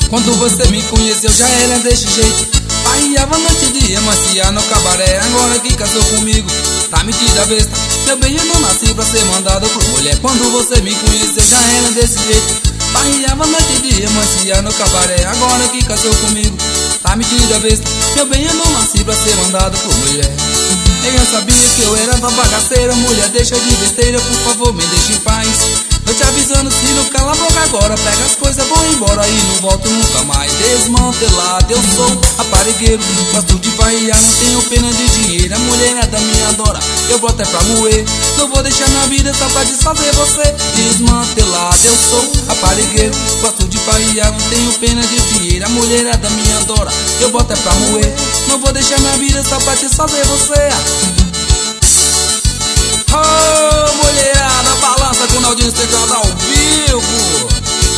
Quando você me conheceu já era desse jeito. Arriava noite e dia, macia no cabaré. Agora que casou comigo, tá metida besta. Meu bem, eu não nasci pra ser mandado por mulher. Quando você me conheceu já era desse jeito. Arriava noite e dia, macia no cabaré. Agora que casou comigo, tá metida besta. Meu bem, eu não nasci pra ser mandado por mulher. Eu sabia que eu era uma bagaceira. Mulher, deixa de besteira, por favor, me deixe em paz. Eu te avisando, se não cala a boca agora. Pega as coisas, vou embora e não volto nunca mais. Desmantelado, eu sou raparigueiro. Gosto de farrear, não tenho pena de dinheiro. A mulherada me adora, eu boto é pra moer. Não vou deixar minha vida só pra desfazer você. Desmantelado, eu sou raparigueiro. Gosto de farrear, não tenho pena de dinheiro. A mulherada me adora, eu boto é pra moer. Não vou deixar minha vida só pra desfazer você. Oh, mulherada, balança com o Naldinho Secada ao vivo.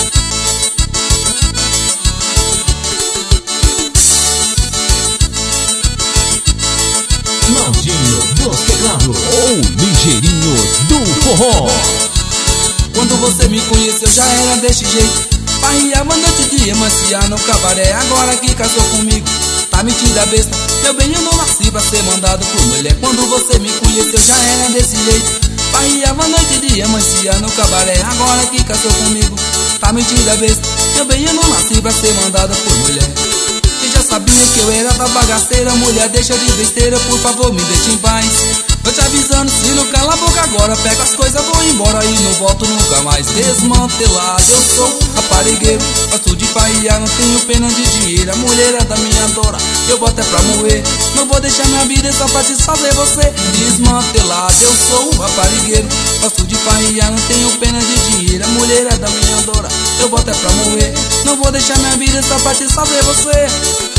Naldinho dos teclados, o ligeirinho do forró. Quando você me conheceu já era desse jeito. Farreava noite e dia, macia no cabaré. Agora que casou comigo, tá metida besta. Meu bem, eu não nasci pra ser mandado por mulher. Quando você me conheceu já era desse jeito. Farreava noite e dia, macia no cabaré. Agora que casou comigo, tá metida besta. Meu bem, eu não nasci pra ser mandado por mulher. Você já sabia que eu era da bagaceira. Mulher, deixa de besteira, por favor, me deixe em paz. Tô te avisando, se não cala a boca agora. Pega as coisas, vou embora e não volto nunca mais. Desmantelado, eu sou raparigueiro. Gosto de farrear, não tenho pena de dinheiro. A mulherada me adora, eu boto é pra moer. Não vou deixar minha vida só pra desfazer você. Desmantelado, eu sou raparigueiro. Gosto de farrear, não tenho pena de dinheiro. A mulherada me adora, eu boto é pra moer. Não vou deixar minha vida só pra desfazer você.